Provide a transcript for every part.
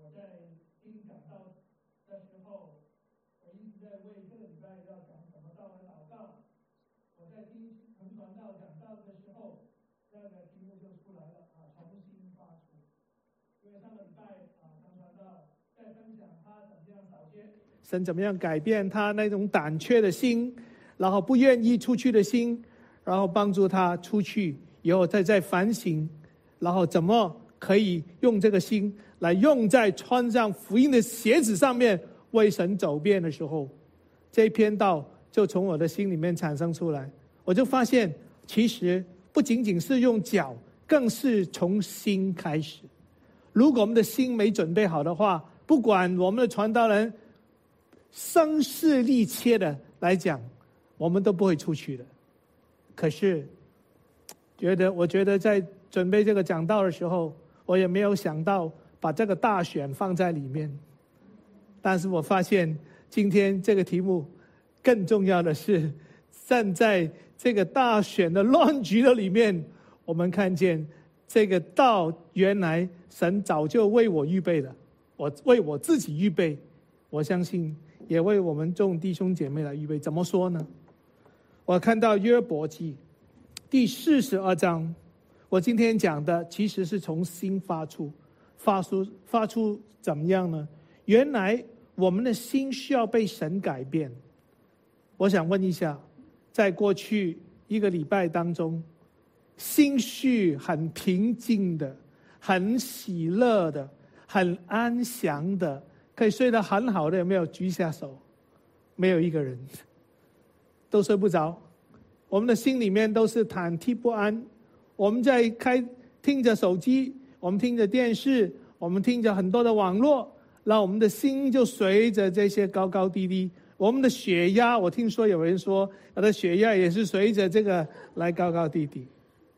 在听讲道的时候，我一直在为这个礼拜要讲什么道来祷告。我在听陈传道讲道的时候，那个题目就出来了重新发出。因为上个礼拜陈传道在分享他怎么样早些神怎么样改变他那种胆怯的心，然后不愿意出去的心，然后帮助他出去以后再反省，然后怎么可以用这个心来用在穿上福音的鞋子上面，为神走遍的时候，这一篇道就从我的心里面产生出来。我就发现其实不仅仅是用脚，更是从心开始。如果我们的心没准备好的话，不管我们的传道人声嘶力竭的来讲，我们都不会出去的。可是我觉得在准备这个讲道的时候，我也没有想到把这个大选放在里面。但是我发现今天这个题目更重要的是，站在这个大选的乱局的里面，我们看见这个道原来神早就为我预备了，我为我自己预备，我相信也为我们众弟兄姐妹来预备。怎么说呢？我看到约伯记第42章，我今天讲的其实是从心发出怎么样呢？原来我们的心需要被神改变。我想问一下，在过去一个礼拜当中，心绪很平静的，很喜乐的，很安详的，可以睡得很好的，有没有举下手？没有一个人，都睡不着。我们的心里面都是忐忑不安。我们在听着手机，我们听着电视，我们听着很多的网络，让我们的心就随着这些高高低低。我们的血压，我听说有人说他的血压也是随着这个来高高低低。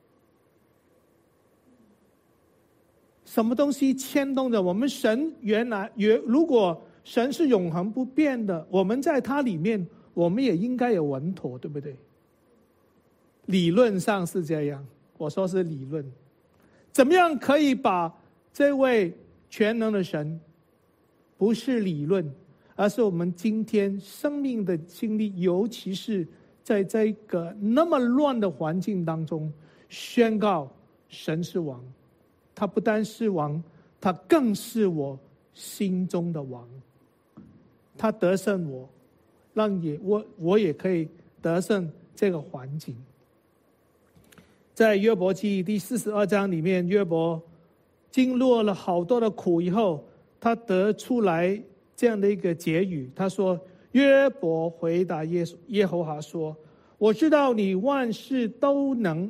什么东西牵动着我们？神如果神是永恒不变的，我们在他里面，我们也应该有稳妥，对不对？理论上是这样，我说是理论。怎么样可以把这位全能的神，不是理论，而是我们今天生命的经历，尤其是在这个那么乱的环境当中，宣告神是王。他不单是王，他更是我心中的王。他得胜我，我也可以得胜这个环境。在约伯记第42章里面，约伯经过了好多的苦以后，他得出来这样的一个结语。他说，约伯回答耶和华说，我知道你万事都能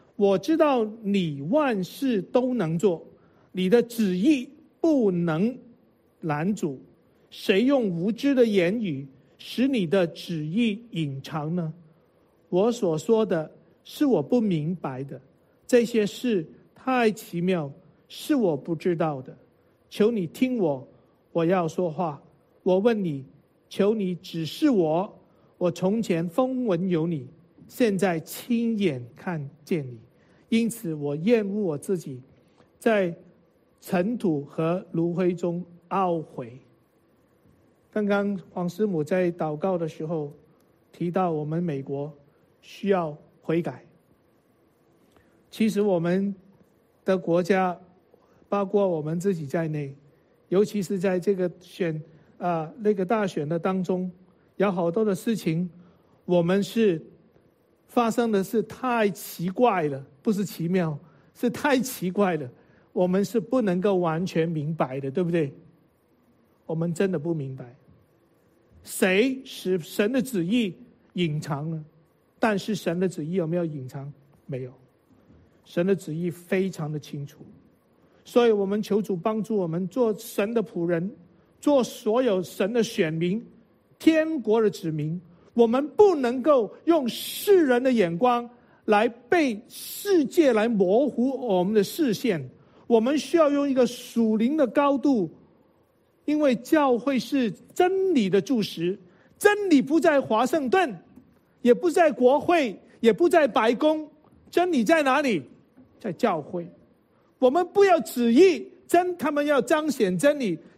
做，你的旨意不能拦阻。谁用无知的言语使你的旨意隐藏呢？我所说的是我不明白的，这些事太奇妙，是我不知道的。求你听我要说话。我问你，求你指示我。我从前风闻有你，现在亲眼看见你，因此我厌恶我自己，在尘土和炉灰中懊悔。刚刚黄师母在祷告的时候提到，我们美国需要悔改。其实我们的国家，包括我们自己在内，尤其是在这个那个大选的当中，有好多的事情，我们是发生的是太奇怪了，不是奇妙，是太奇怪了。我们是不能够完全明白的，对不对？我们真的不明白，谁使神的旨意隐藏呢？但是神的旨意有没有隐藏？没有，神的旨意非常的清楚。所以我们求主帮助我们做神的仆人，做所有神的选民，天国的子民。我们不能够用世人的眼光来被世界来模糊我们的视线，我们需要用一个属灵的高度。因为教会是真理的柱石，真理不在华盛顿，也不在国会，也不在白宫，真理在哪里？在教会。我们不要旨意他们要彰显真理，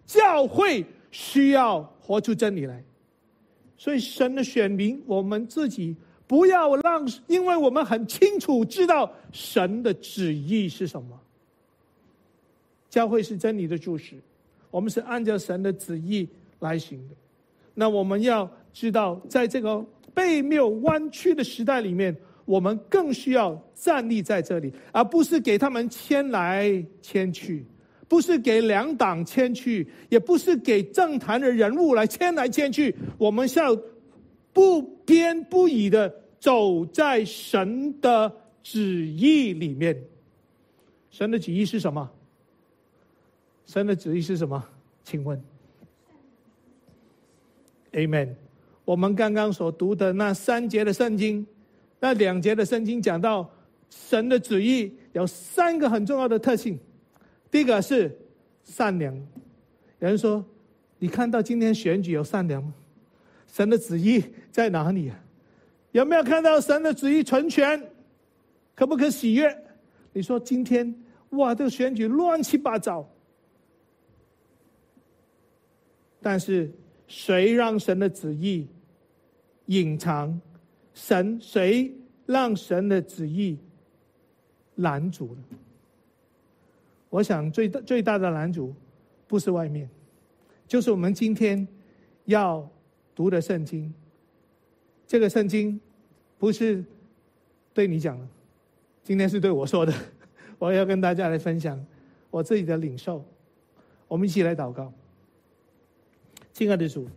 教会需要活出真理来。所以神的选民，我们自己不要让，因为我们很清楚知道神的旨意是什么。教会是真理的柱石，我们是按照神的旨意来行的。那我们要知道，在这个背谬弯曲的时代里面，我们更需要站立在这里，而不是给他们牵来牵去，不是给两党牵去，也不是给政坛的人物来牵来牵去。我们是要不偏不倚的走在神的旨意里面。神的旨意是什么？神的旨意是什么？请问 Amen。 我们刚刚所读的那3节的圣经，那2节的圣经讲到神的旨意有3个很重要的特性。第一个是善良。有人说，你看到今天选举有善良吗？神的旨意在哪里啊？有没有看到神的旨意纯全？可不可喜悦？你说今天哇，这个选举乱七八糟，但是谁让神的旨意隐藏？谁让神的旨意拦阻了？我想最大的拦阻不是外面，就是我们今天要读的圣经。这个圣经不是对你讲的，今天是对我说的。我要跟大家来分享我自己的领受。我们一起来祷告。亲爱的主，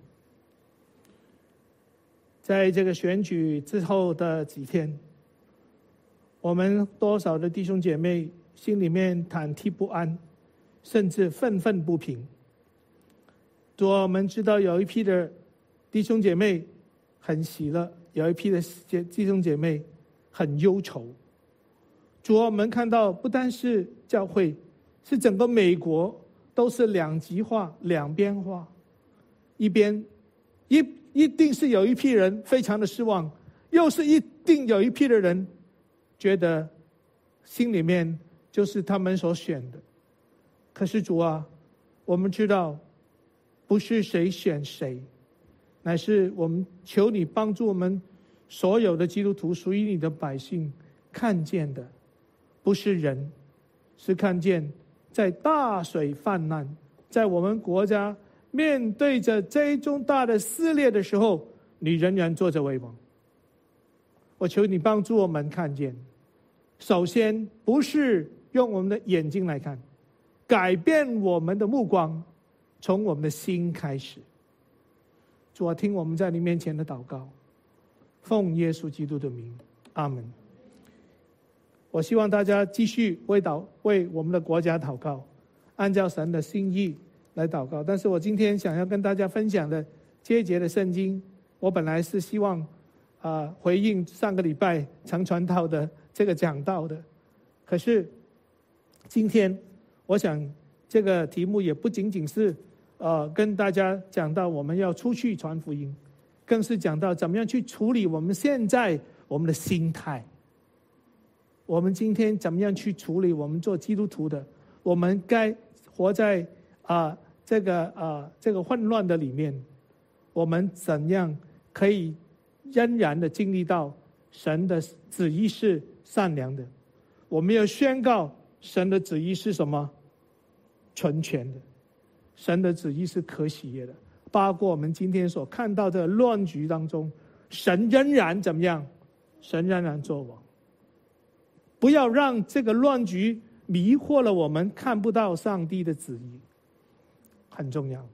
在这个选举之后的几天，我们多少的弟兄姐妹心里面忐忑不安，甚至愤愤不平。主啊，我们知道有一批的弟兄姐妹很喜乐，有一批的弟兄姐妹很忧愁。主啊，我们看到不单是教会，是整个美国都是两极化、两边化。一边一定是有一批人非常的失望，又是一定有一批的人觉得心里面就是他们所选的。可是主啊，我们知道不是谁选谁，乃是我们求你帮助我们所有的基督徒，属于你的百姓看见的不是人，是看见在大水泛滥，在我们国家面对着这种大的撕裂的时候，你仍然坐着为王。我求你帮助我们看见，首先不是用我们的眼睛来看，改变我们的目光，从我们的心开始。主啊，听我们在你面前的祷告，奉耶稣基督的名，阿们。我希望大家继续为我们的国家祷告，按照神的心意来祷告。但是我今天想要跟大家分享的这一节的圣经，我本来是希望回应上个礼拜常传道的这个讲道的，可是今天我想这个题目也不仅仅是跟大家讲到我们要出去传福音，更是讲到怎么样去处理我们现在我们的心态。我们今天怎么样去处理我们做基督徒的？我们该活在这个混乱的里面，我们怎样可以仍然的经历到神的旨意是善良的？我们要宣告神的旨意是什么？纯全的。神的旨意是可喜悦的。包括我们今天所看到的乱局当中，神仍然怎么样？神仍然作王。不要让这个乱局迷惑了我们，看不到上帝的旨意，很重要。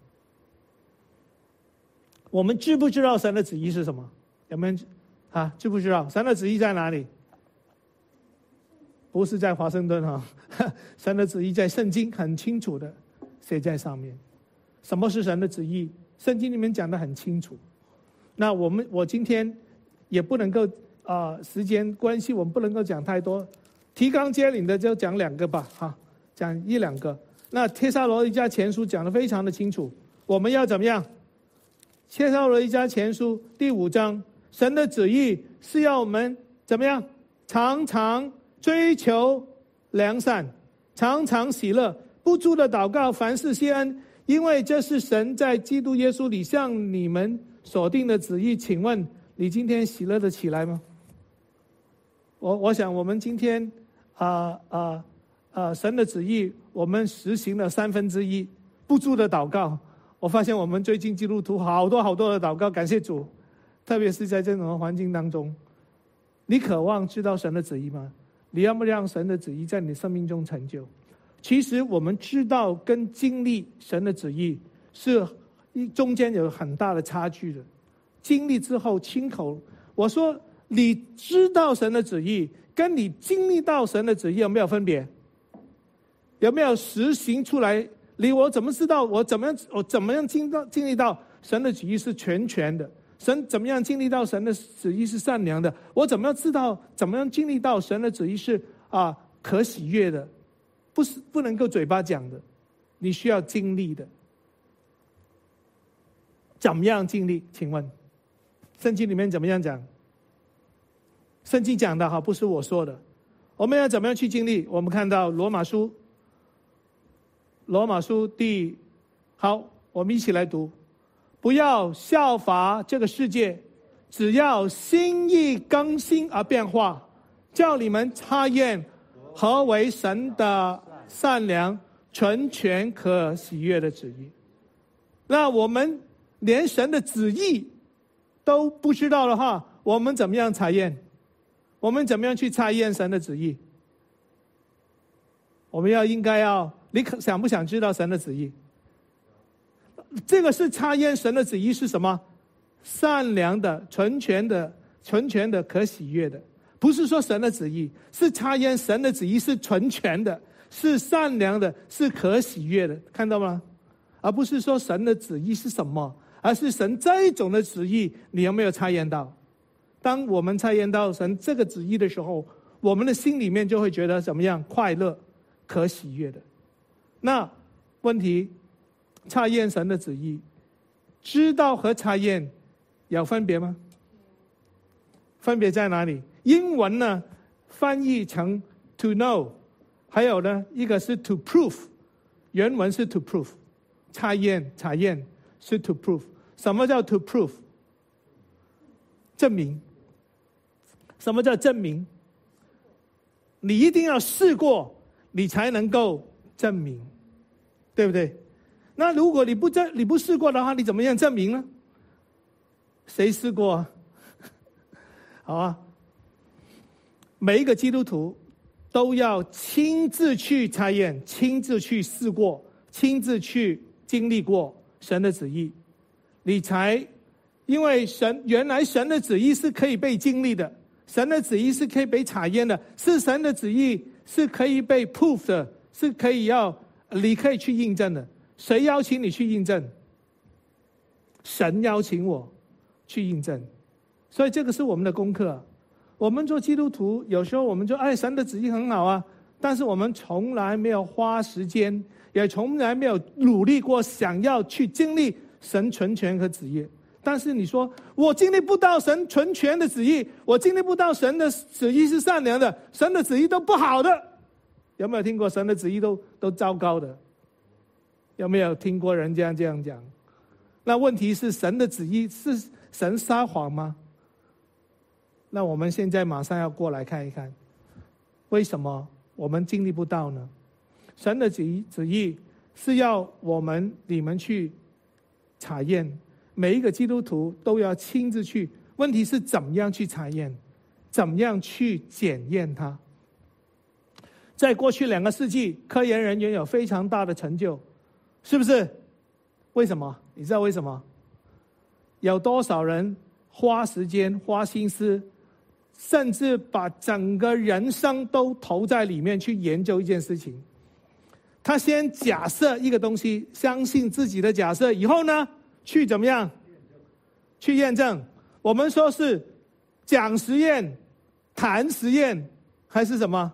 我们知不知道神的旨意是什么？有没有知不知道神的旨意在哪里？不是在华盛顿神的旨意在圣经很清楚的写在上面。什么是神的旨意？圣经里面讲得很清楚。那我今天也不能够时间关系，我们不能够讲太多，提纲挈领的就讲2个吧，讲1-2个。那帖撒罗尼迦前书讲得非常的清楚，我们要怎么样？帖撒罗尼迦前书第5章，神的旨意是要我们怎么样？常常追求良善，常常喜乐，不住的祷告，凡事谢恩， 因为这是神在基督耶稣里向你们所定的旨意。请问你今天喜乐得起来吗？我想我们今天神的旨意我们实行了1/3，不住的祷告。我发现我们最近基督徒好多的祷告，感谢主。特别是在这种环境当中，你渴望知道神的旨意吗？你要不让神的旨意在你生命中成就？其实我们知道跟经历神的旨意是中间有很大的差距的。经历之后亲口，我说你知道神的旨意跟你经历到神的旨意有没有分别？有没有实行出来？我怎么知道我怎么样经历到神的旨意是全的？神怎么样经历到神的旨意是善良的？我怎么样知道怎么样经历到神的旨意是可喜悦的？不能够嘴巴讲的，你需要经历的。怎么样经历？请问圣经里面怎么样讲？圣经讲的不是我说的。我们要怎么样去经历？我们看到罗马书好，我们一起来读。不要效法这个世界，只要心意更新而变化，叫你们察验何为神的善良、纯全、可喜悦的旨意。那我们连神的旨意都不知道的话，我们怎么样察验？我们怎么样去察验神的旨意？我们应该你想不想知道神的旨意？这个是察验神的旨意是什么？善良的、纯全的、可喜悦的。不是说神的旨意，是察验神的旨意是纯全的，是善良的，是可喜悦的，看到吗？而不是说神的旨意是什么，而是神这一种的旨意，你有没有察验到？当我们察验到神这个旨意的时候，我们的心里面就会觉得怎么样？快乐、可喜悦的。那问题，察验神的旨意，知道和察验有分别吗？分别在哪里？英文呢翻译成 to know， 还有呢一个是 to prove， 原文是 to prove， 察验是 to prove。 什么叫 to prove？ 证明。什么叫证明？你一定要试过你才能够证明，对不对？那如果你不试过的话，你怎么样证明呢？谁试过？好啊，每一个基督徒都要亲自去察验，亲自去试过，亲自去经历过神的旨意，你才，因为原来神的旨意是可以被经历的，神的旨意是可以被察验的，是神的旨意是可以被 proof 的，是可以你可以去印证的。谁邀请你去印证？神邀请我去印证。所以这个是我们的功课。我们做基督徒，有时候我们就神的旨意很好啊，但是我们从来没有花时间，也从来没有努力过想要去经历神纯全和旨意。但是你说我经历不到神纯全的旨意，我经历不到神的旨意是善良的，神的旨意都不好的。有没有听过神的旨意都糟糕的？有没有听过人家这样讲？那问题是神的旨意是神撒谎吗？那我们现在马上要过来看一看，为什么我们经历不到呢？神的旨意是要你们去查验，每一个基督徒都要亲自去。问题是怎么样去查验，怎么样去检验它？在过去2个世纪，科研人员有非常大的成就，是不是？为什么？你知道为什么？有多少人花时间、花心思，甚至把整个人生都投在里面去研究一件事情？他先假设一个东西，相信自己的假设，以后呢，去怎么样？去验证。我们说是讲实验、谈实验，还是什么？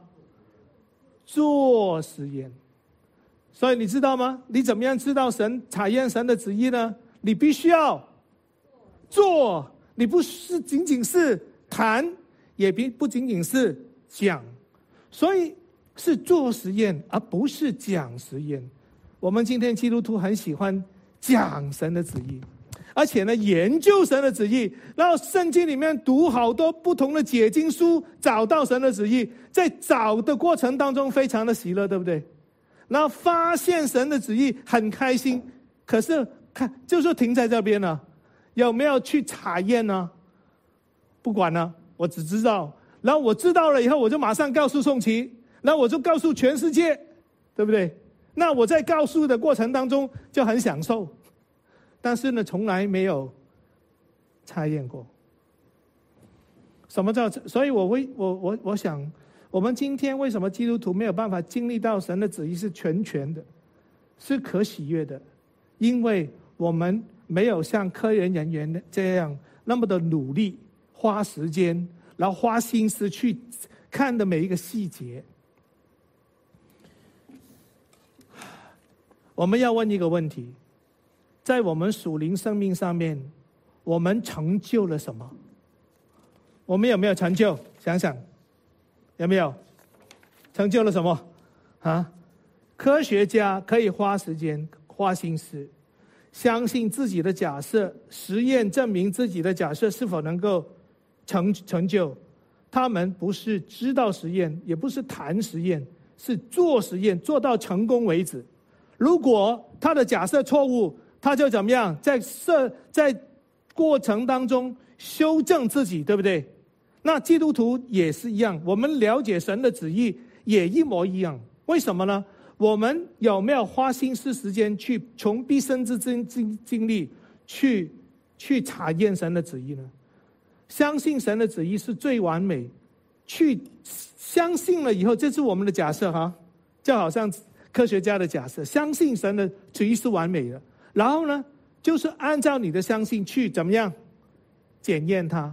做实验。所以你知道吗？你怎么样知道查验神的旨意呢？你必须要做，你不是仅仅是谈，也不仅仅是讲，所以是做实验，而不是讲实验。 我们今天基督徒很喜欢讲神的旨意，而且呢研究神的旨意，然后圣经里面读好多不同的解经书，找到神的旨意，在找的过程当中非常的喜乐，对不对？然后发现神的旨意很开心，可是就是停在这边了，有没有去查验呢？不管了，我只知道，然后我知道了以后，我就马上告诉宋琦，然后我就告诉全世界，对不对？那我在告诉的过程当中就很享受，但是呢，从来没有查验过。什么叫？所以我想，我们今天为什么基督徒没有办法经历到神的旨意是全权的，是可喜悦的？因为我们没有像科研人员这样那么的努力，花时间，然后花心思去看的每一个细节。我们要问一个问题，在我们属灵生命上面，我们成就了什么？我们有没有成就？想想，有没有成就了什么啊？科学家可以花时间、花心思，相信自己的假设，实验证明自己的假设是否能够成就。他们不是知道实验，也不是谈实验，是做实验，做到成功为止。如果他的假设错误，他就怎么样？在过程当中修正自己，对不对？那基督徒也是一样，我们了解神的旨意也一模一样。为什么呢？我们有没有花心思时间去从毕生之经历去查验神的旨意呢？相信神的旨意是最完美，去相信了以后，这是我们的假设哈，就好像科学家的假设，相信神的旨意是完美的，然后呢，就是按照你的相信去怎么样检验它，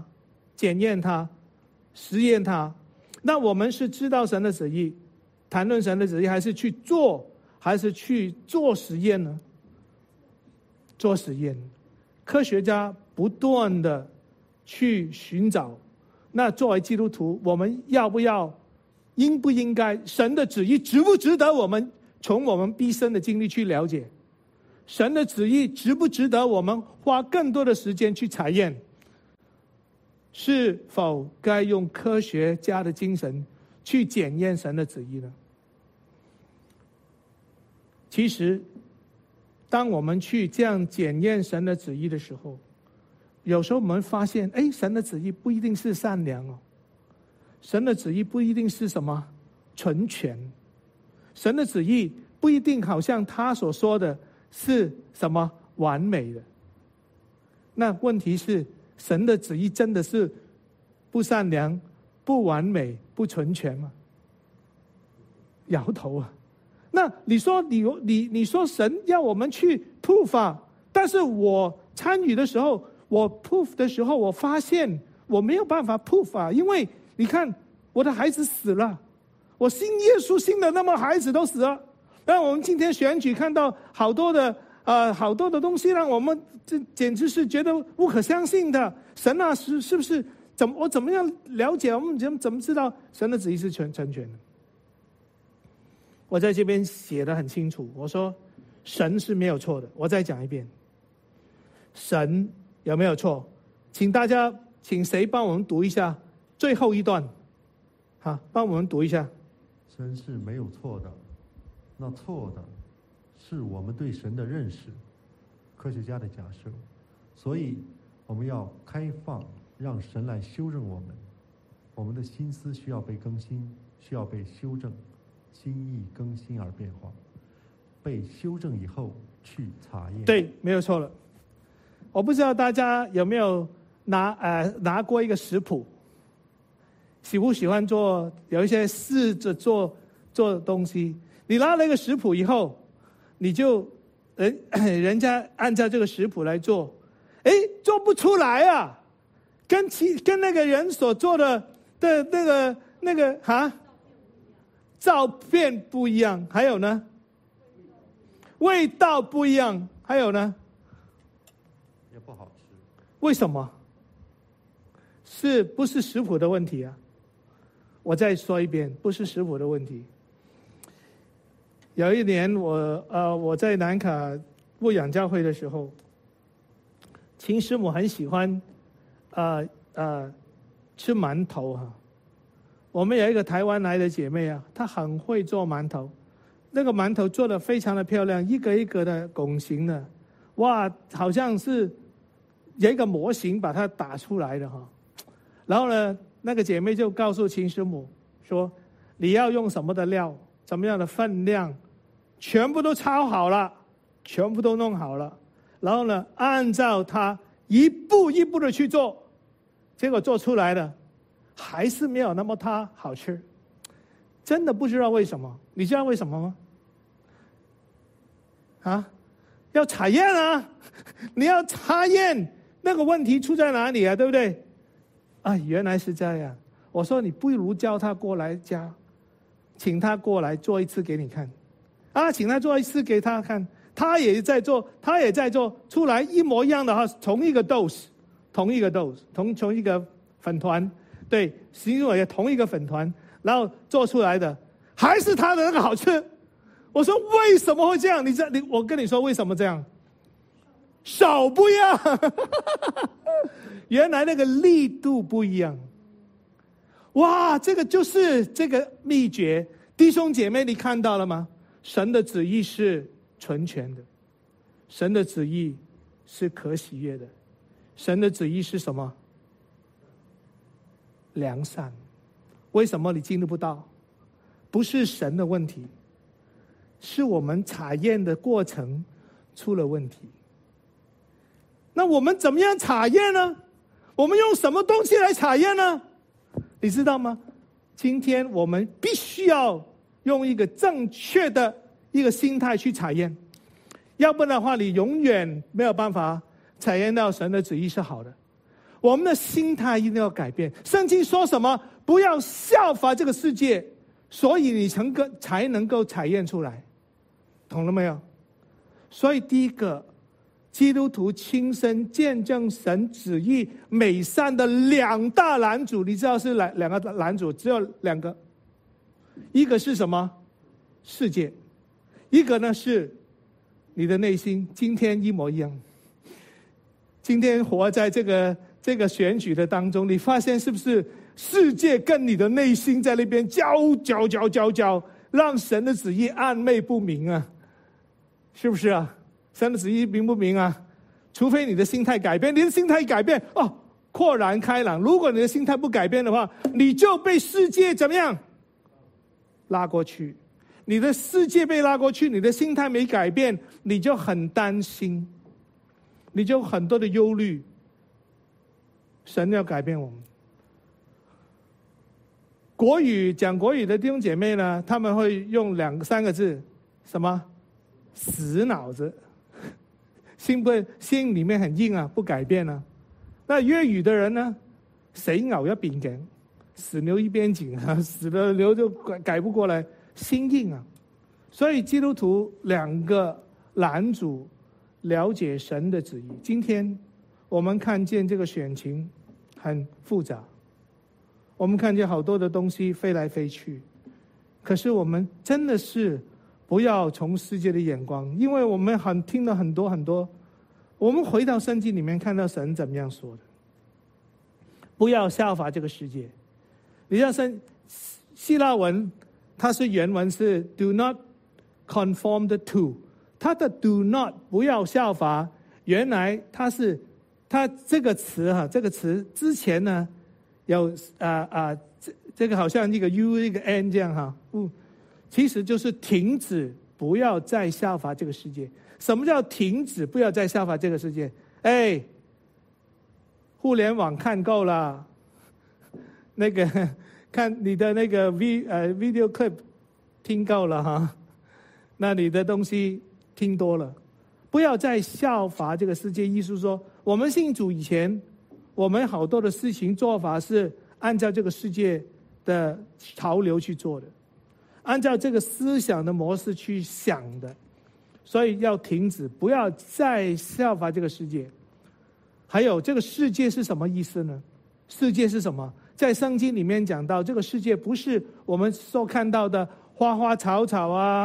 实验它。那我们是知道神的旨意，谈论神的旨意，还是去做实验呢？做实验，科学家不断的去寻找。那作为基督徒，我们应不应该，神的旨意值不值得我们从我们毕生的经历去了解？神的旨意值不值得我们花更多的时间去查验？是否该用科学家的精神去检验神的旨意呢？其实当我们去这样检验神的旨意的时候，有时候我们发现，神的旨意不一定是善良哦，神的旨意不一定是什么纯全，神的旨意不一定好像他所说的是什么完美的。那问题是，神的旨意真的是不善良、不完美、不纯全吗？摇头啊。那你说神要我们去 proof 啊，但是我参与的时候，我 proof 的时候，我发现我没有办法 proof 啊，因为你看我的孩子死了，我信耶稣信的那么孩子都死了。那我们今天选举看到好多的东西，让我们这简直是觉得不可相信的。神啊，是不是我怎么样了解？我们怎么知道神的旨意是成全的？我在这边写得很清楚，我说神是没有错的。我再讲一遍，神有没有错？请谁帮我们读一下最后一段？好，帮我们读一下。 神是没有错的，那错的是我们对神的认识，科学家的假设。所以我们要开放，让神来修正我们。我们的心思需要被更新，需要被修正，心意更新而变化。被修正以后去查验。 对，没有错了。我不知道大家有没有拿过一个食谱，喜不喜欢有一些试着做东西。你拿了一个食谱以后，你就人家按照这个食谱来做，做不出来啊，跟那个人所做的那个照片不一样，还有呢，味道不一样，还有呢， 也不好吃。 为什么？是不是食谱的问题啊？我再说一遍，不是食谱的问题。 有一年我在南卡牧养教会的时候，秦师母很喜欢吃馒头哈。我们有一个台湾来的姐妹啊，她很会做馒头，那个馒头做得非常的漂亮，一个一个的拱形的，哇，好像是有一个模型把它打出来的哈。然后呢，那个姐妹就告诉秦师母说，你要用什么的料，怎么样的分量，全部都抄好了，全部都弄好了，然后呢，按照它一步一步的去做，结果做出来的还是没有那么它好吃，真的不知道为什么。你知道为什么吗？啊，要查验啊，你要查验那个问题出在哪里啊，对不对？啊，原来是这样。我说你不如叫他过来家，请他过来做一次给你看，啊，请他做一次给他看，他也在做，出来一模一样的话，同一个 dose， 同一个粉团。对，实际上也同一个粉团，然后做出来的还是他的那个好吃。我说为什么会这样？我跟你说为什么这样？手不一样，原来那个力度不一样。哇，这个就是这个秘诀。弟兄姐妹，你看到了吗？神的旨意是纯全的，神的旨意是可喜悦的，神的旨意是什么？良善。为什么你经历不到？不是神的问题，是我们查验的过程出了问题。那我们怎么样查验呢？我们用什么东西来查验呢？你知道吗？今天我们必须要用一个正确的一个心态去查验，要不然的话你永远没有办法查验到神的旨意是好的。我们的心态一定要改变。圣经说什么？不要效法这个世界，所以你才能够查验出来，懂了没有？所以第一个，基督徒亲身见证神旨意美善的两大拦阻，你知道是两个拦阻，只有两个，一个是什么？世界，一个呢是你的内心。今天一模一样。今天活在这个选举的当中，你发现是不是世界跟你的内心在那边交，让神的旨意暧昧不明啊？是不是啊？神的旨意明不明啊？除非你的心态改变，你的心态改变哦，豁然开朗。如果你的心态不改变的话，你就被世界怎么样拉过去？你的世界被拉过去，你的心态没改变，你就很担心，你就很多的忧虑。神要改变我们。讲国语的弟兄姐妹呢，他们会用3个字，什么？死脑子。心里面很硬啊，不改变啊。那粤语的人呢，死牛一邊頸，死牛一邊頸啊，死了牛就改不过来，心硬啊。所以基督徒2个拦阻了解神的旨意。今天我们看见这个选情很复杂，我们看见好多的东西飞来飞去，可是我们真的是不要从世界的眼光，因为我们听了很多，我们回到圣经里面看到神怎么样说的。不要效法这个世界。你要希腊文，它是原文是 do not conform to， 它的 do not 不要效法，原来它这个词这个词之前呢有这个好像一个 u 一个 n 这样其实就是停止，不要再效法这个世界。什么叫停止不要再效法这个世界？互联网看够了，那个看你的那个video clip 听够了那你的东西听多了，不要再效法这个世界。意思说，我们信主以前，我们好多的事情做法是按照这个世界的潮流去做的，按照这个思想的模式去想的，所以要停止，不要再效法这个世界。还有这个世界是什么意思呢？世界是什么？在圣经里面讲到，这个世界不是我们所看到的花花草草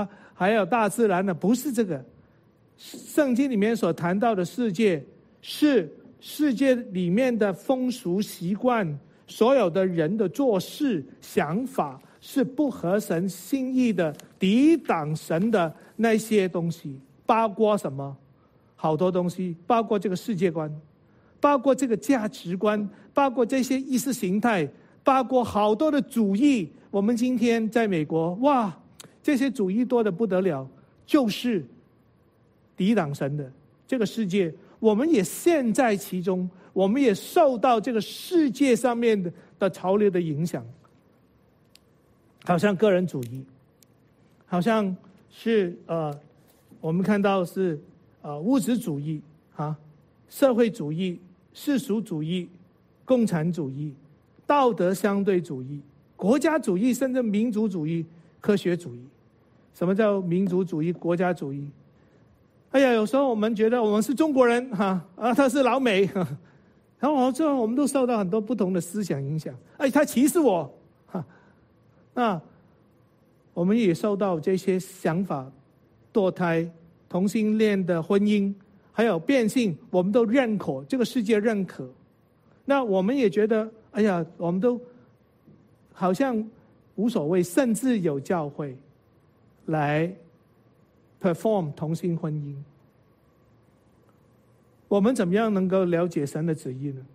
还有大自然的，不是这个。圣经里面所谈到的世界，是世界里面的风俗习惯，所有的人的做事想法是不合神心意的，抵挡神的那些东西，包括什么？好多东西，包括这个世界观，包括这个价值观，包括这些意识形态，包括好多的主义。我们今天在美国，哇，这些主义多得不得了，就是抵挡神的这个世界，我们也陷在其中，我们也受到这个世界上面的潮流的影响，好像个人主义，好像是我们看到是物质主义啊，社会主义、世俗主义、共产主义、道德相对主义、国家主义，甚至民族主义、科学主义。什么叫民族主义、国家主义？哎呀，有时候我们觉得我们是中国人他是老美，然后这我们都受到很多不同的思想影响。他歧视我，那我们也受到这些想法，堕胎、同性恋的婚姻，还有变性，我们都认可，这个世界认可。那我们也觉得，哎呀，我们都好像无所谓，甚至有教会来 perform 同性婚姻。我们怎么样能够了解神的旨意呢？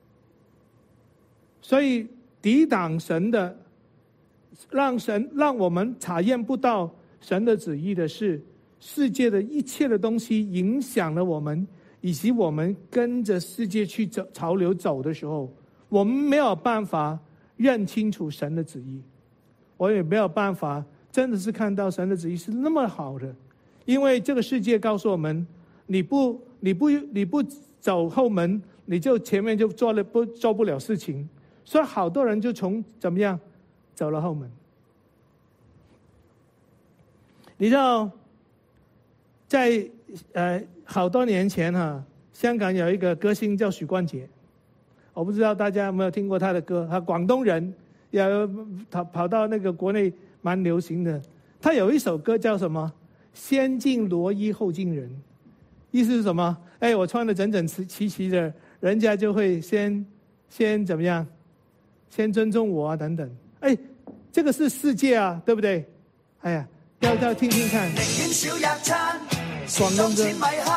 所以抵挡神的，让我们察验不到神的旨意的是世界的一切的东西影响了我们，以及我们跟着世界去走潮流走的时候，我们没有办法认清楚神的旨意，我也没有办法真的是看到神的旨意是那么好的。因为这个世界告诉我们，你不走后门，你就前面就做不了事情，所以好多人就从怎么样走了后门。你知道，在好多年前香港有一个歌星叫许冠杰，我不知道大家有没有听过他的歌，他广东人，也跑到那个国内蛮流行的。他有一首歌叫什么？先敬罗衣后敬人，意思是什么？我穿得整整齐齐的，人家就会先怎么样？先尊重我等等。这个是世界对不对？要听听看。广东歌。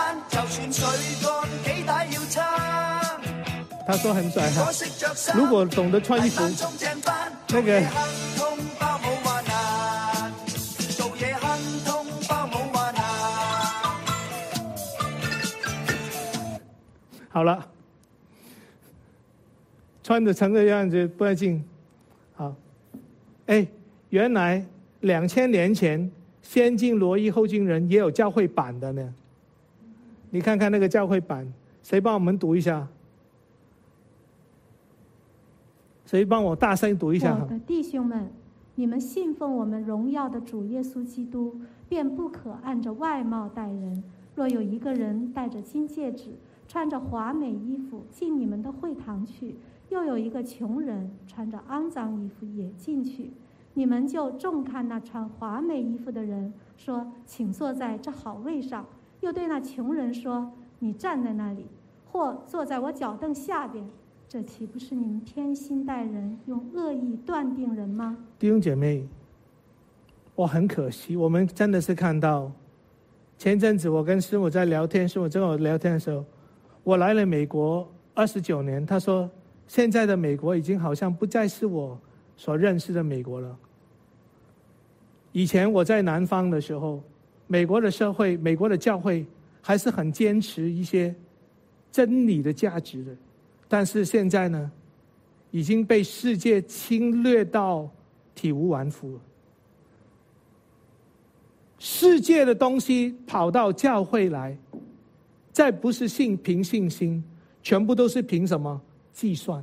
他说很帅如果懂得穿衣服，那个。好了，穿得成这样子不要紧。好，原来2000年前先敬罗衣后敬人也有教会版的呢。你看看那个教会版，谁帮我们读一下？谁帮我大声读一下？ 我的弟兄们，你们信奉我们荣耀的主耶稣基督，便不可按着外貌待人。若有一个人戴着金戒指，穿着华美衣服进你们的会堂去，又有一个穷人穿着肮脏衣服也进去，你们就重看那穿华美衣服的人，说请坐在这好位上，又对那穷人说你站在那里，或坐在我脚凳下边，这岂不是你们偏心待人，用恶意断定人吗？ 弟兄姐妹，我很可惜，我们真的是看到前阵子我跟师母在聊天，师母跟我聊天的时候，我来了美国29年，他说现在的美国已经好像不再是我所认识的美国了。以前我在南方的时候，美国的社会、美国的教会还是很坚持一些真理的价值的，但是现在呢，已经被世界侵略到体无完肤了。世界的东西跑到教会来，再不是凭信心，全部都是凭什么？计算。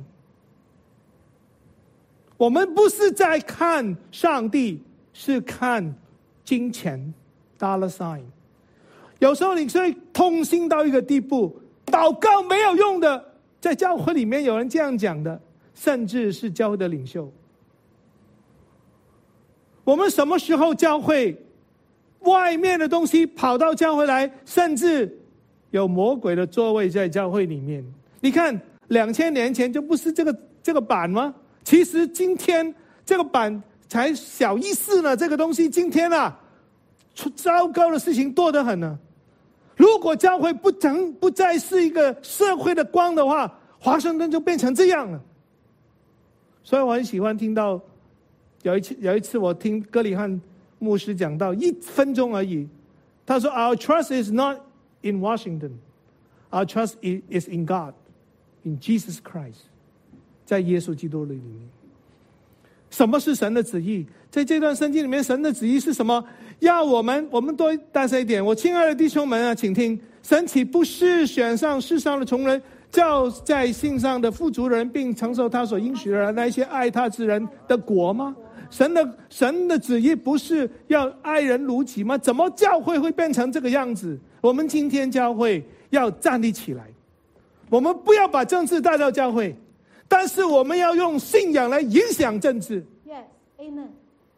我们不是在看上帝，是看金钱 dollar sign。 有时候你会痛心到一个地步，祷告没有用的，在教会里面有人这样讲的，甚至是教会的领袖。我们什么时候教会外面的东西跑到教会来，甚至有魔鬼的座位在教会里面。你看2000年前就不是这个版吗？其实今天这个版才小意思呢，这个东西今天啊，糟糕的事情多得很呢。如果教会不再是一个社会的光的话，华盛顿就变成这样了。所以我很喜欢听到有一次我听哥里汉牧师讲到1分钟而已，他说 Our trust is not in Washington, our trust is in God, in Jesus Christ， 在耶稣基督里面。什么是神的旨意？在这段圣经里面，神的旨意是什么？要我们多大声一点。我亲爱的弟兄们啊，请听，神岂不是选上世上的穷人，叫在信上的富足人，并承受他所应许的那些爱他之人的国吗？神的旨意不是要爱人如己吗？怎么教会会变成这个样子？我们今天教会要站立起来，我们不要把政治带到教会，但是我们要用信仰来影响政治。 Yes, Amen。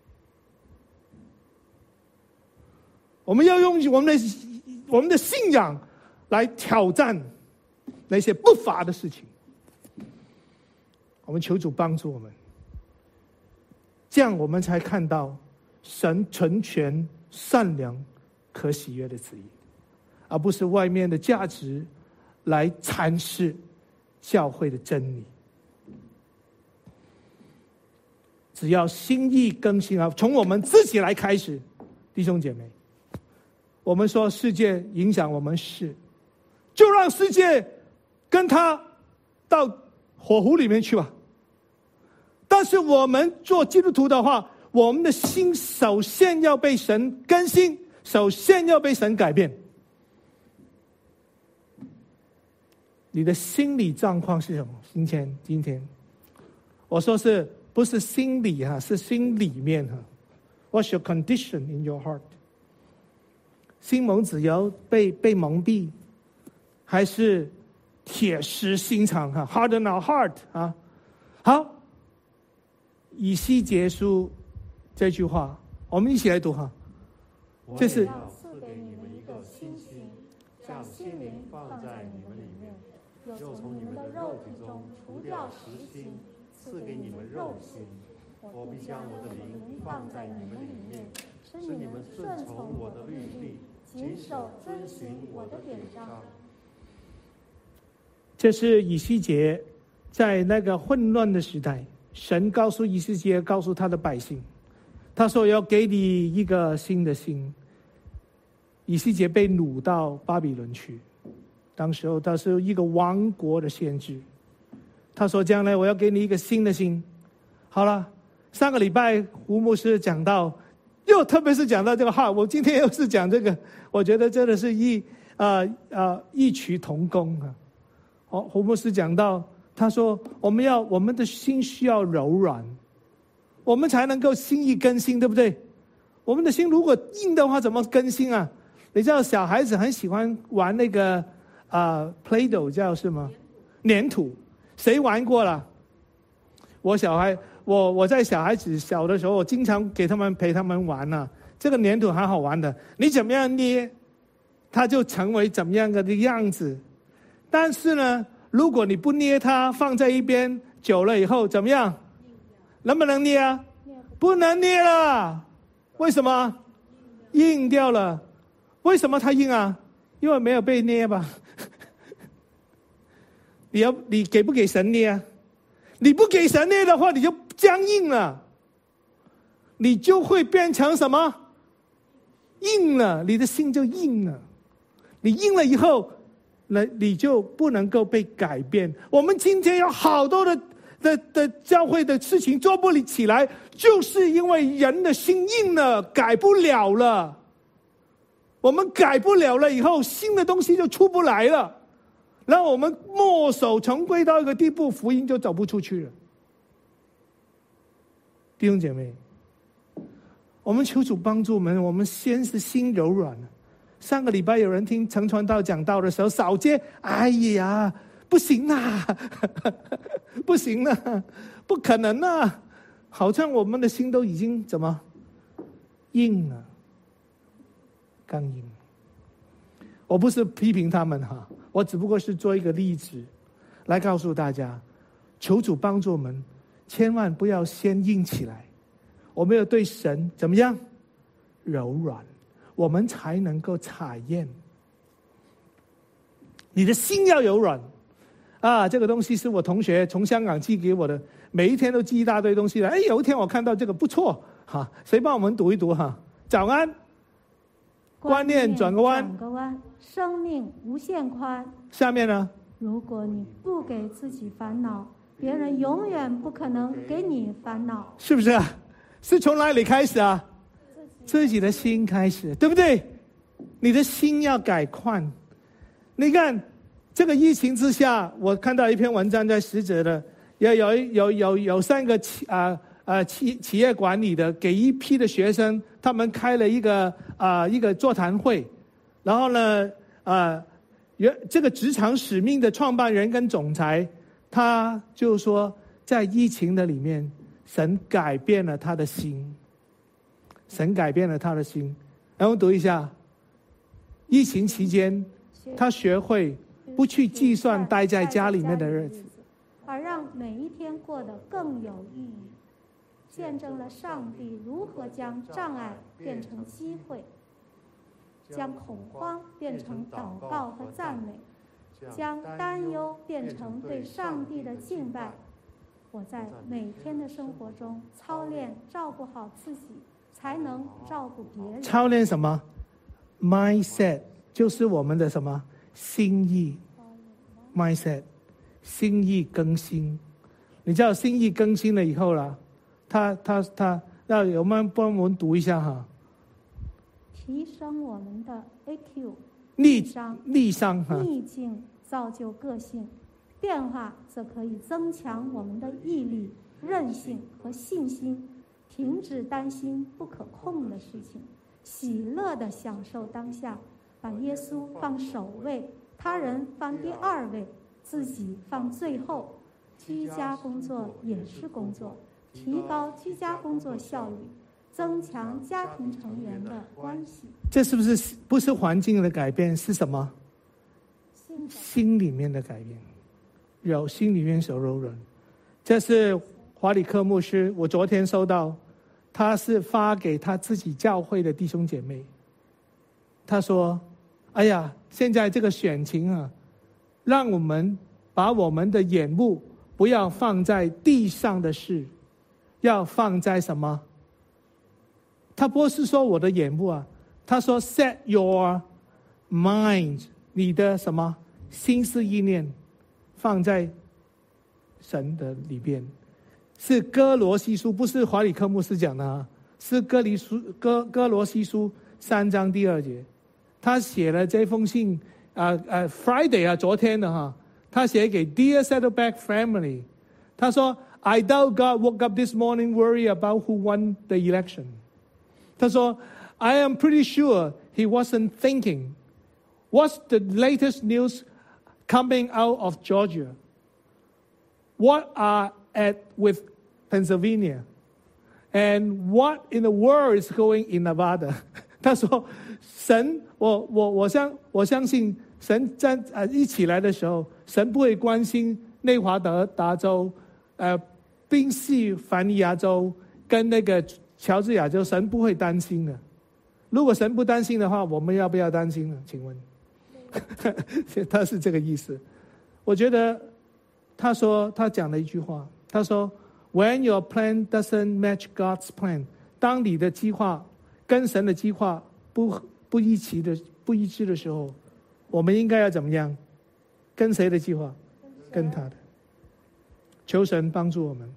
我们要用我们的信仰来挑战那些不法的事情。我们求主帮助我们，这样我们才看到神纯全、善良、可喜悦的旨意，而不是外面的价值来阐释教会的真理。只要心意更新啊，从我们自己来开始，弟兄姐妹。我们说世界影响我们是，就让世界跟他到火湖里面去吧。但是我们做基督徒的话，我们的心首先要被神更新，首先要被神改变。你的心理状况是什么？今天我说是不是心理啊？是心里面啊。What's your condition in your heart？心蒙子由被蒙蔽，还是铁石心肠哈 ？Harden our heart 啊！好，以西结书这句话，我们一起来读哈。这是要赐给你们一个新心，将心灵放在你们里面，又从你们的肉体中除掉实心，赐给你们肉心。我必将我的灵放在你们里面，使你们顺从我的律例，谨守遵行我的典章。 这是以西结在那个混乱的时代，神告诉以西结，告诉他的百姓，他说要给你一个新的心。以西结被掳到巴比伦去，当时候他是一个亡国的先知，他说将来我要给你一个新的心。好了，上个礼拜胡牧师讲到，又特别是讲到这个话，我今天又是讲这个，我觉得真的是异曲同工啊。胡牧师讲到，他说我们的心需要柔软，我们才能够心意更新，对不对？我们的心如果硬的话，怎么更新啊？你知道小孩子很喜欢玩那个Play-Doh 叫什么？粘土，谁玩过了？我在小孩子小的时候，我经常陪他们玩啊。这个粘土很好玩的，你怎么样捏，它就成为怎么样的样子。但是呢，如果你不捏它，放在一边，久了以后怎么样？能不能捏啊？不能捏了。为什么？硬掉了。为什么它硬啊？因为没有被捏吧。你给不给神捏啊？你不给神捏的话，你就僵硬了，你就会变成什么？硬了，你的心就硬了。你硬了以后，你就不能够被改变。我们今天有好多的教会的事情做不起来，就是因为人的心硬了，改不了了。我们改不了了以后，新的东西就出不来了。然后我们墨守成规到一个地步，福音就走不出去了。弟兄姐妹，我们求主帮助我们先是心柔软。上个礼拜有人听陈传道讲道的时候，扫街，哎呀，不行啊，不行啊，不可能啊，好像我们的心都已经怎么硬了。 刚硬。我不是批评他们哈，我只不过是做一个例子，来告诉大家，求主帮助我们，千万不要先硬起来，我们要对神怎么样？柔软，我们才能够采验。你的心要柔软啊！这个东西是我同学从香港寄给我的，每一天都寄一大堆东西来。哎，有一天我看到这个不错哈，谁帮我们读一读哈？早安，观念转个弯， 生命无限宽。 下面呢？ 如果你不给自己烦恼，别人永远不可能给你烦恼。 是不是啊？是从哪里开始啊？自己的心开始，对不对？你的心要改宽。你看这个疫情之下，我看到一篇文章在实则的，有3个企业管理的，给一批的学生，他们开了一个座谈会，然后呢这个职场使命的创办人跟总裁，他就说，在疫情的里面，神改变了他的心，神改变了他的心。然后读一下，疫情期间，他学会不去计算待在家里面的日子， 而让每一天过得更有意义，见证了上帝如何将障碍变成机会，将恐慌变成祷告和赞美，将担忧变成对上帝的敬拜。我在每天的生活中操练照顾好自己，才能照顾别人。 操练什么 ？mindset 就是我们的什么心意 ？mindset 心意更新。你知道心意更新了以后啦，他那有没有帮我们读一下哈？ 提升我们的 AQ， 逆商哈， 逆境造就个性，变化则可以增强我们的毅力、韧性和信心。停止担心不可控的事情，喜乐地享受当下，把耶稣放首位，他人放第2位，自己放最后。居家工作也是工作，提高居家工作效率，增强家庭成员的关系。 这是不是环境的改变？是什么？心里面的改变，心里面手柔软。这是华里克牧师，我昨天收到，他是发给他自己教会的弟兄姐妹。他说：“哎呀，现在这个选情啊，让我们把我们的眼目不要放在地上的事，要放在什么？他不是说我的眼目啊，他说 set your mind， 你的什么心思意念放在神的里边。”是哥罗西书，不是华里克牧师讲的啊，是哥罗西书3章第2节，他写了这封信Friday 昨天的哈，他写给 Dear Saddleback Family， 他说 I doubt God woke up this morning worry about who won the election。 他说 I am pretty sure he wasn't thinking what's the latest news coming out of Georgia, what are with Pennsylvania, and what in the world is going in Nevada？ 他说神，我相信神在一起来的时候，神不会关心内华达州、宾夕法尼亚州跟那个乔治亚州，神不会担心的。如果神不担心的话，我们要不要担心呢？请问，他是这个意思。我觉得他讲了一句话，他说 When your plan doesn't match God's plan， 当你的计划跟神的计划不一致的时候，我们应该要怎么样？跟谁的计划？跟他的。求神帮助我们。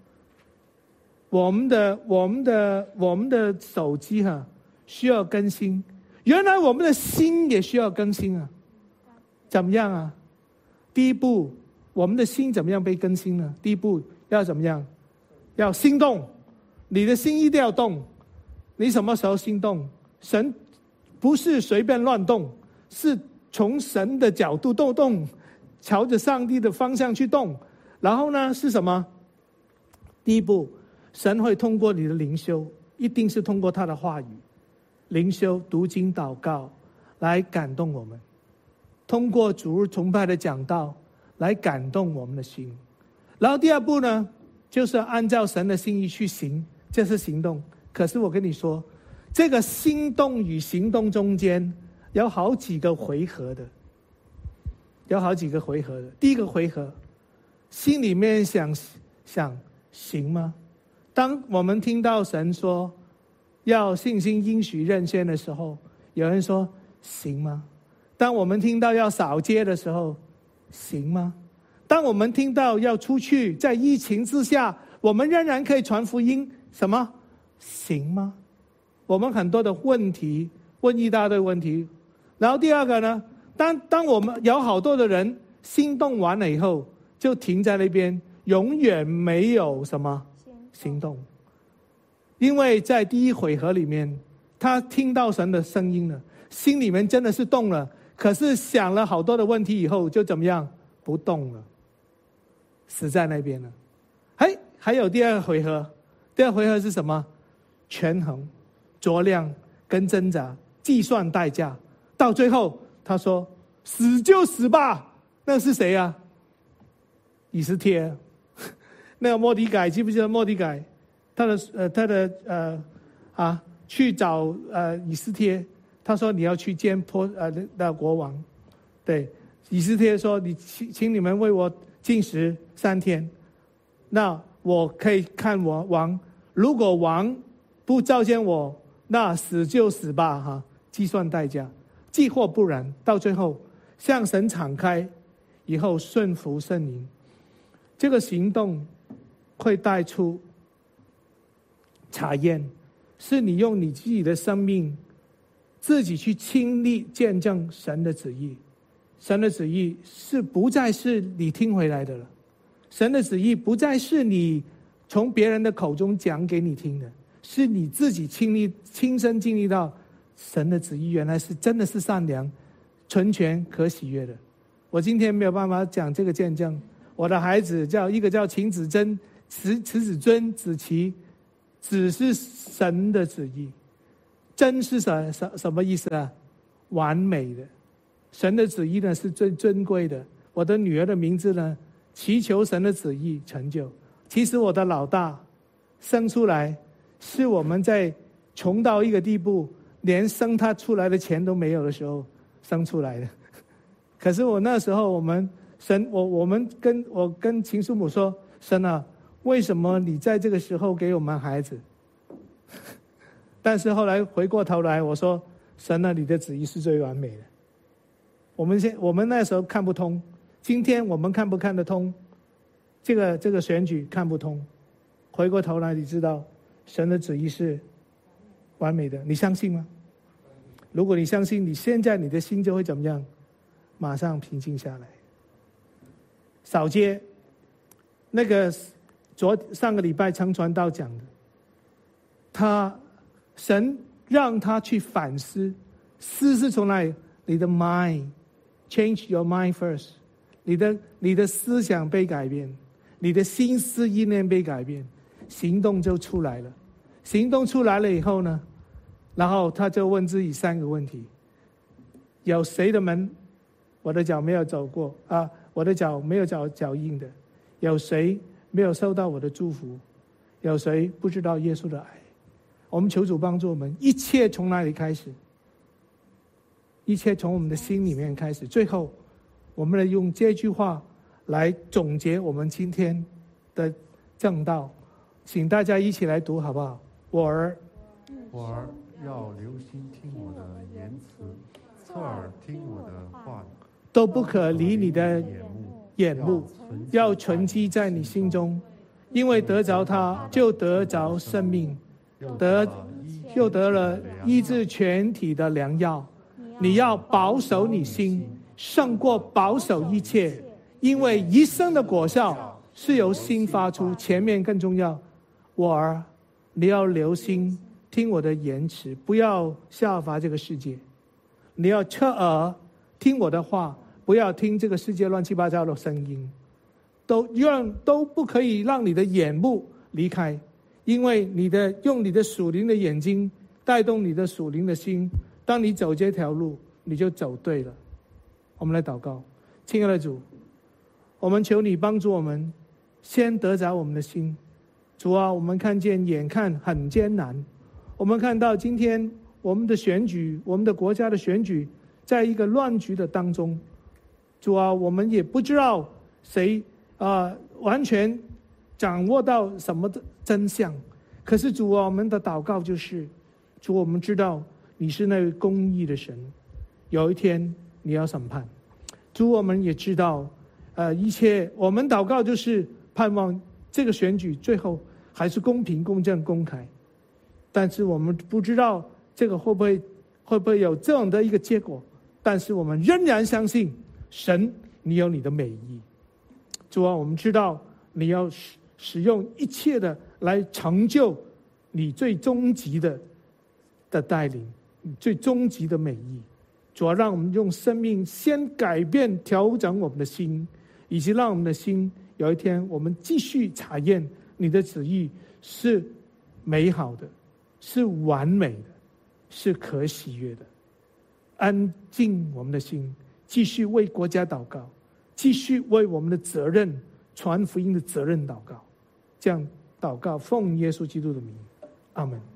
我们的手机需要更新，原来我们的心也需要更新啊。怎么样啊？第一步，我们的心怎么样被更新呢？第一步要怎么样？要心动，你的心一定要动。你什么时候心动？神不是随便乱动，是从神的角度动，朝着上帝的方向去动。然后呢，是什么？第一步，神会通过你的灵修，一定是通过他的话语， 灵修、读经、祷告来感动我们，通过主日崇拜的讲道来感动我们的心。然后第二步呢，就是按照神的心意去行，这是行动。可是我跟你说，这个心动与行动中间有好几个回合的，第一个回合，心里面想行吗？当我们听到神说要信心应许认先的时候，有人说行吗？当我们听到要扫街的时候，行吗？当我们听到要出去，在疫情之下我们仍然可以传福音，什么行吗？我们很多的问题，问一大堆问题。然后第二个呢，当我们有好多的人心动完了以后就停在那边，永远没有什么行动。因为在第一回合里面，他听到神的声音了，心里面真的是动了，可是想了好多的问题以后就怎么样？不动了，死在那边了。还有第二回合，第二回合是什么？权衡、酌量跟挣扎，计算代价，到最后他说死就死吧。那是谁啊？以斯帖。那个末底改，记不记得末底改？去找以斯帖，他说你要去见那国王。对，以斯帖说你请你们为我禁食3天，那我可以看我王，如果王不召见我，那死就死吧哈，计算代价，既或不然，到最后向神敞开以后顺服圣灵，这个行动会带出查验，是你用你自己的生命自己去亲历见证神的旨意。神的旨意是不再是你听回来的了，神的旨意不再是你从别人的口中讲给你听的，是你自己亲身经历到神的旨意原来是真的是善良、纯全、可喜悦的。我今天没有办法讲这个见证。我的孩子一个叫秦子珍、慈子尊、子琪，子是神的旨意，真是什么意思啊？完美的。神的旨意呢是最尊贵的。我的女儿的名字呢，祈求神的旨意成就。其实我的老大生出来是我们在穷到一个地步，连生他出来的钱都没有的时候生出来的。可是我那时候我们跟秦叔母说，神啊，为什么你在这个时候给我们孩子？但是后来回过头来我说，神啊，你的旨意是最完美的。我们那时候看不通，今天我们看不看得通？这个选举看不通，回过头来你知道神的旨意是完美的，你相信吗？如果你相信，你现在你的心就会怎么样？马上平静下来。扫街，那个上个礼拜常传道讲的，神让他去反思，思是从哪里？你的 mind。Change your mind first， 你的思想被改变，你的心思意念被改变，行动就出来了。行动出来了以后呢，然后他就问自己3个问题：有谁的门我的脚没有走过啊？我的脚没有脚印的？有谁没有受到我的祝福？有谁不知道耶稣的爱？我们求主帮助我们，一切从哪里开始？一切从我们的心里面开始。最后我们来用这句话来总结我们今天的正道，请大家一起来读好不好？我儿要留心听我的言辞，侧耳听我的话语， 都不可离你的眼目，要存记在你心中，因为得着它就得着生命，又得了医治全体的良药。你要保守你心，胜过保守一切，因为一生的果效是由心发出。前面更重要，我儿，你要留心听我的言辞，不要效法这个世界。你要侧耳听我的话，不要听这个世界乱七八糟的声音，都不可以让你的眼目离开，因为用你的属灵的眼睛带动你的属灵的心。当你走这条路，你就走对了。我们来祷告。亲爱的主，我们求你帮助我们先得着我们的心。主啊，我们看见眼看很艰难，我们看到今天我们的选举，我们的国家的选举在一个乱局的当中。主啊，我们也不知道谁完全掌握到什么的真相。可是主啊，我们的祷告就是，主，我们知道你是那位公义的神，有一天你要审判。主，我们也知道一切我们祷告就是盼望这个选举最后还是公平公正公开。但是我们不知道这个会不会有这样的一个结果，但是我们仍然相信神，你有你的美意。主啊，我们知道你要使用一切的来成就你最终极的带领，最终极的美意。主啊，让我们用生命先改变调整我们的心，以及让我们的心有一天我们继续查验你的旨意是美好的，是完美的，是可喜悦的。安静我们的心，继续为国家祷告，继续为我们的责任，传福音的责任祷告。这样祷告，奉耶稣基督的名，阿们。